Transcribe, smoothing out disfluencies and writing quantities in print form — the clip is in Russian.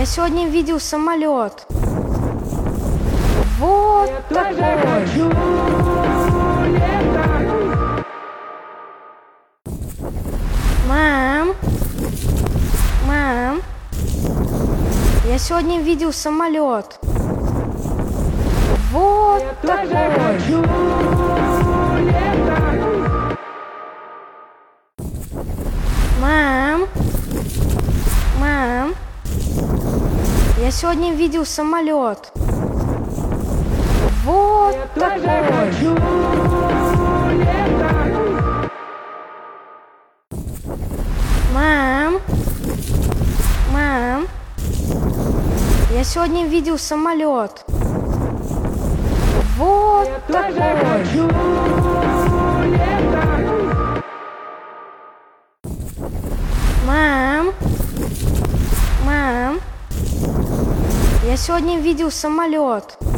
Я сегодня видел самолет. Вот такой. Мам, я сегодня видел самолет. Вот такой. Мам, я сегодня видел самолет. Вот такой. Мам, я сегодня видел самолет. Вот такой. Мам, я сегодня видел самолет.